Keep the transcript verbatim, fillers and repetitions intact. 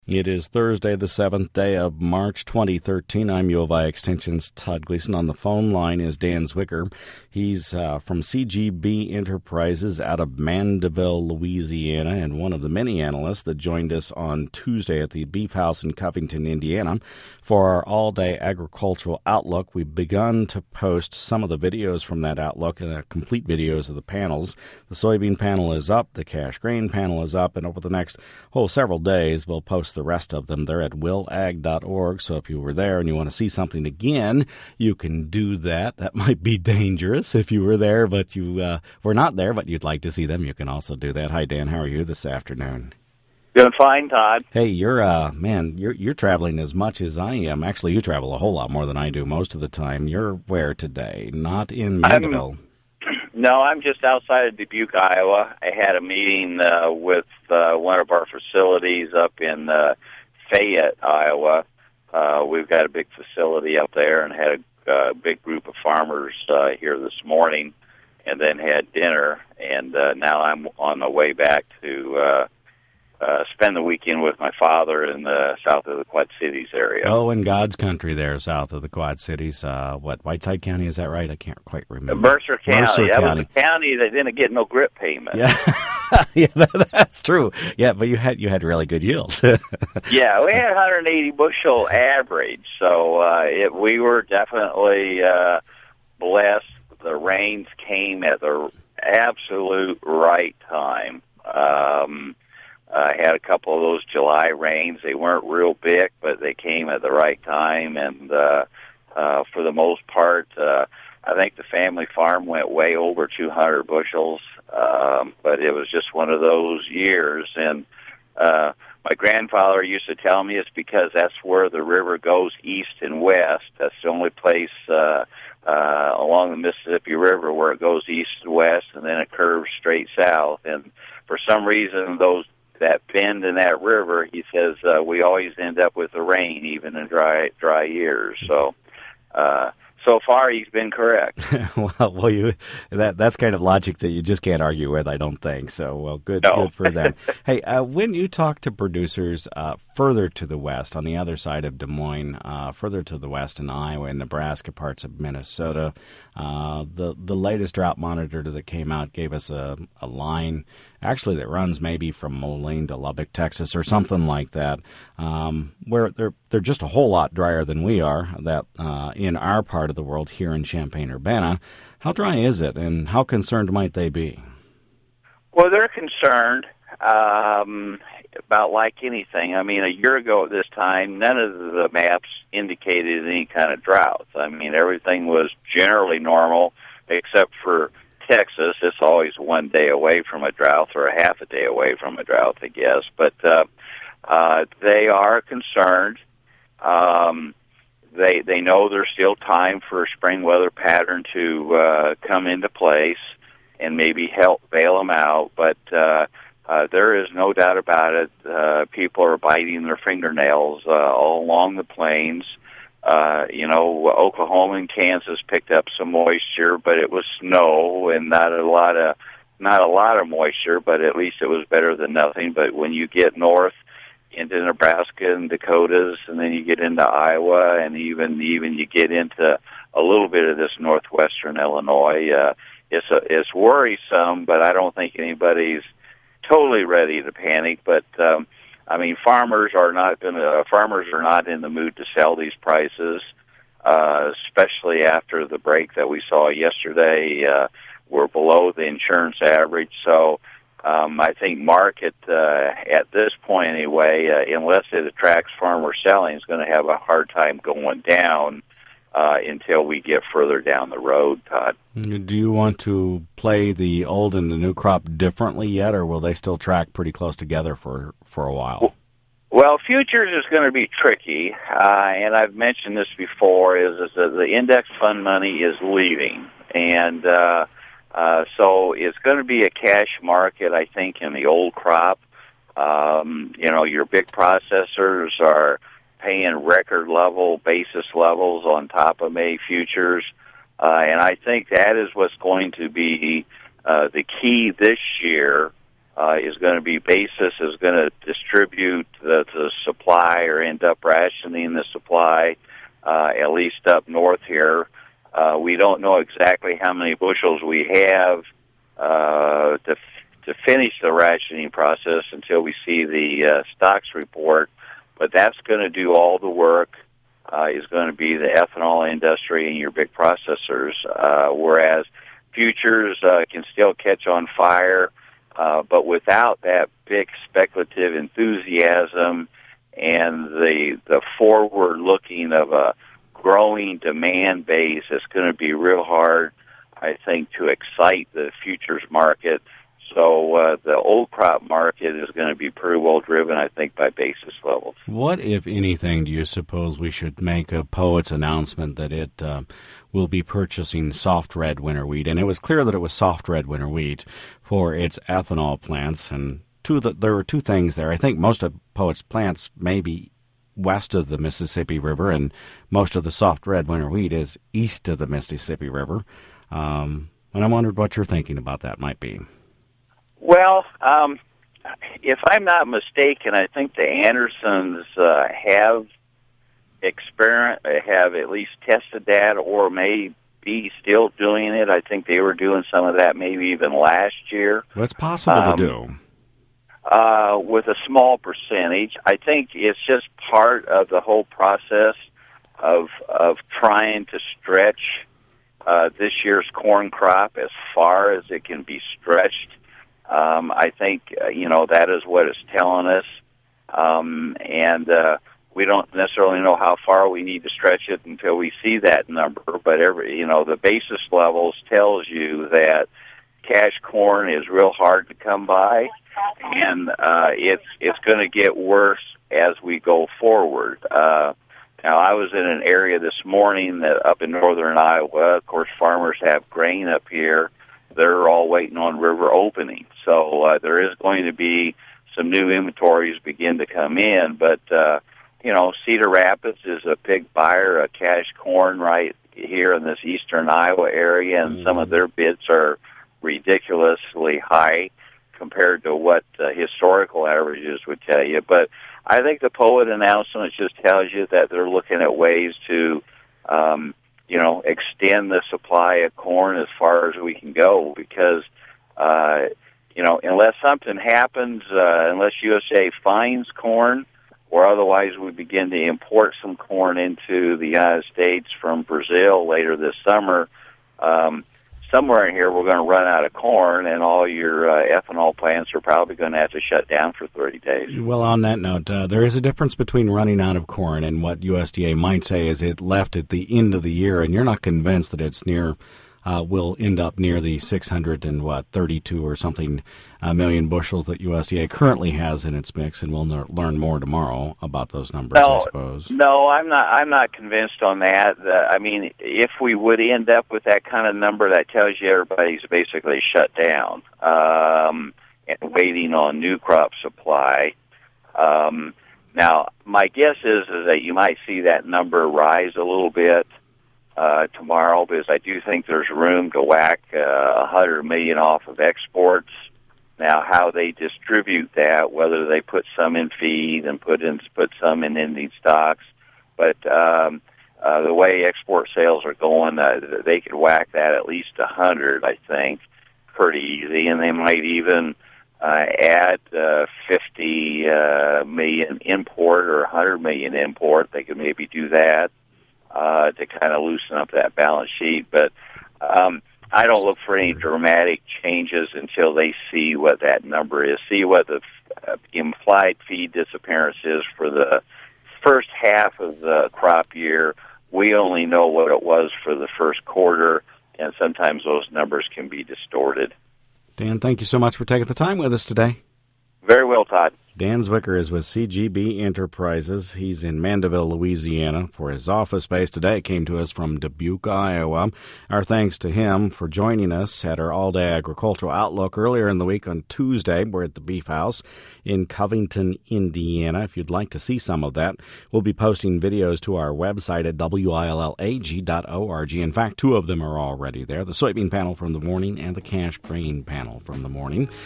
It is Thursday, the seventh day of March, twenty thirteen. I'm U of I Extension's Todd Gleason. On the phone line is Dan Zwicker. He's uh, from C G B Enterprises out of Mandeville, Louisiana, and one of the many analysts that joined us on Tuesday at the Beef House in Covington, Indiana. For our all-day agricultural outlook, we've begun to post some of the videos from that outlook, uh, complete videos of the panels. The soybean panel is up, the cash grain panel is up, and over the next oh, several days, we'll post the rest of them. They're at will ag dot org, so if you were there and you want to see something again, you can do that. That might be dangerous if you were there, but you uh, were not there, but you'd like to see them. You can also do that. Hi, Dan. How are you this afternoon? Doing fine, Todd. Hey, you're, uh, man, you're you're traveling as much as I am. Actually, you travel a whole lot more than I do most of the time. You're where today? Not in Mandeville. I'm, no, I'm just outside of Dubuque, Iowa. I had a meeting uh, with uh, one of our facilities up in uh, Fayette, Iowa. Uh, we've got a big facility up there and had a uh, big group of farmers uh, here this morning, and then had dinner. And uh, now I'm on the way back to Uh, Uh, spend the weekend with my father in the south of the Quad Cities area. Oh, in God's country there, south of the Quad Cities. Uh, what, Whiteside County, is that right? I can't quite remember. Mercer County. Mercer that County. was a county that didn't get no grip payment. Yeah, yeah, that, that's true. Yeah, but you had you had really good yields. Yeah, we had one hundred eighty bushel average, so uh, it, we were definitely uh, blessed. The rains came at the absolute right time. Um I uh, had a couple of those July rains. They weren't real big, but they came at the right time. And uh, uh, for the most part, uh, I think the family farm went way over two hundred bushels. Um, but it was just one of those years. And uh, my grandfather used to tell me it's because that's where the river goes east and west. That's the only place uh, uh, along the Mississippi River where it goes east and west, and then it curves straight south. And for some reason, those that bend in that river, he says, uh, we always end up with the rain, even in dry dry years. So, uh, so far, he's been correct. well, well, you that that's kind of logic that you just can't argue with, I don't think. So, well, good, no. good for them. Hey, uh, when you talk to producers uh, further to the west, on the other side of Des Moines, uh, further to the west in Iowa and Nebraska, parts of Minnesota, uh, the the latest drought monitor that came out gave us a, a line, actually, that runs maybe from Moline to Lubbock, Texas, or something like that, um, where they're they're just a whole lot drier than we are. That uh, in our part of the world here in Champaign-Urbana, how dry is it, and how concerned might they be? Well, they're concerned um, about like anything. I mean, a year ago at this time, none of the maps indicated any kind of drought. I mean, everything was generally normal, except for Texas. It's always one day away from a drought, or a half a day away from a drought, I guess. But uh, uh, they are concerned. Um, they they know there's still time for a spring weather pattern to uh, come into place and maybe help bail them out. But uh, uh, there is no doubt about it. Uh, people are biting their fingernails uh, all along the plains. Uh, you know, Oklahoma and Kansas picked up some moisture, but it was snow and not a lot of not a lot of moisture. But at least it was better than nothing. But when you get north into Nebraska and Dakotas, and then you get into Iowa, and even even you get into a little bit of this northwestern Illinois, uh, it's a, it's worrisome. But I don't think anybody's totally ready to panic. But um, I mean, farmers are not going to. Farmers are not in the mood to sell these prices, uh, especially after the break that we saw yesterday. Uh, we're below the insurance average, so um, I think market uh, at this point anyway, uh, unless it attracts farmer selling, is going to have a hard time going down uh, until we get further down the road, Todd. Do you want to play the old and the new crop differently yet, or will they still track pretty close together for, for a while? Well, futures is going to be tricky, uh, and I've mentioned this before, is, is that the index fund money is leaving, and uh, uh, so it's going to be a cash market, I think, in the old crop. Um, you know, your big processors are paying record level basis levels on top of May futures. Uh, and I think that is what's going to be uh, the key this year uh, is going to be basis, is going to distribute the, the supply or end up rationing the supply, uh, at least up north here. Uh, we don't know exactly how many bushels we have uh, to to finish the rationing process until we see the uh, stocks report, but that's going to do all the work. Uh, is going to be the ethanol industry and your big processors, uh, whereas futures uh, can still catch on fire, uh, but without that big speculative enthusiasm and the the forward looking of a growing demand base, it's going to be real hard, I think, to excite the futures market. So uh, the old crop market is going to be pretty well driven, I think, by basis levels. What, if anything, do you suppose we should make of Poet's announcement that it uh, will be purchasing soft red winter wheat? And it was clear that it was soft red winter wheat for its ethanol plants. And two the, there were two things there. I think most of Poet's plants may be west of the Mississippi River, and most of the soft red winter wheat is east of the Mississippi River. Um, and I wondered what your thinking about that might be. Well, um, if I'm not mistaken, I think the Andersons uh, have experiment, have at least tested that, or may be still doing it. I think they were doing some of that maybe even last year. Well, it's possible um, to do. Uh, with a small percentage. I think it's just part of the whole process of of trying to stretch uh, this year's corn crop as far as it can be stretched. Um, I think, uh, you know, that is what it's telling us. Um, and uh, we don't necessarily know how far we need to stretch it until we see that number. But, every, you know, the basis levels tells you that cash corn is real hard to come by, and uh, it's it's going to get worse as we go forward. Uh, now, I was in an area this morning that up in northern Iowa. Of course, farmers have grain up here. They're all waiting on river opening. So uh, there is going to be some new inventories begin to come in. But, uh, you know, Cedar Rapids is a big buyer of cash corn right here in this eastern Iowa area, and mm. some of their bids are ridiculously high compared to what uh, historical averages would tell you. But I think the Poet announcement just tells you that they're looking at ways to um, you know, extend the supply of corn as far as we can go, because, uh, you know, unless something happens, uh, unless U S A finds corn, or otherwise we begin to import some corn into the United States from Brazil later this summer, um, somewhere in here we're going to run out of corn, and all your uh, ethanol plants are probably going to have to shut down for thirty days. Well, on that note, uh, there is a difference between running out of corn and what U S D A might say is it left at the end of the year, and you're not convinced that it's near, uh, will end up near the six hundred and what, thirty-two or something uh, million bushels that U S D A currently has in its mix, and we'll n- learn more tomorrow about those numbers, no, I suppose. No, I'm not. I'm not convinced on that. Uh, I mean, if we would end up with that kind of number, that tells you everybody's basically shut down um, and waiting on new crop supply. Um, now, my guess is, is that you might see that number rise a little bit uh, tomorrow, because I do think there's room to whack uh, one hundred million off of exports. Now, how they distribute that, whether they put some in feed and put in put some in ending stocks, but um, uh, the way export sales are going, uh, they could whack that at least one hundred, I think, pretty easy, and they might even uh, add uh, fifty uh, million import or one hundred million import. They could maybe do that uh, to kind of loosen up that balance sheet, but um, I don't look for any dramatic changes until they see what that number is, see what the uh, implied feed disappearance is for the first half of the crop year. We only know what it was for the first quarter, and sometimes those numbers can be distorted. Dan, thank you so much for taking the time with us today. Very well, Todd. Dan Zwicker is with C G B Enterprises. He's in Mandeville, Louisiana, for his office space today. Came to us from Dubuque, Iowa. Our thanks to him for joining us at our all-day agricultural outlook earlier in the week on Tuesday. We're at the Beef House in Covington, Indiana. If you'd like to see some of that, we'll be posting videos to our website at W I L L A G dot org. In fact, two of them are already there, the soybean panel from the morning and the cash grain panel from the morning.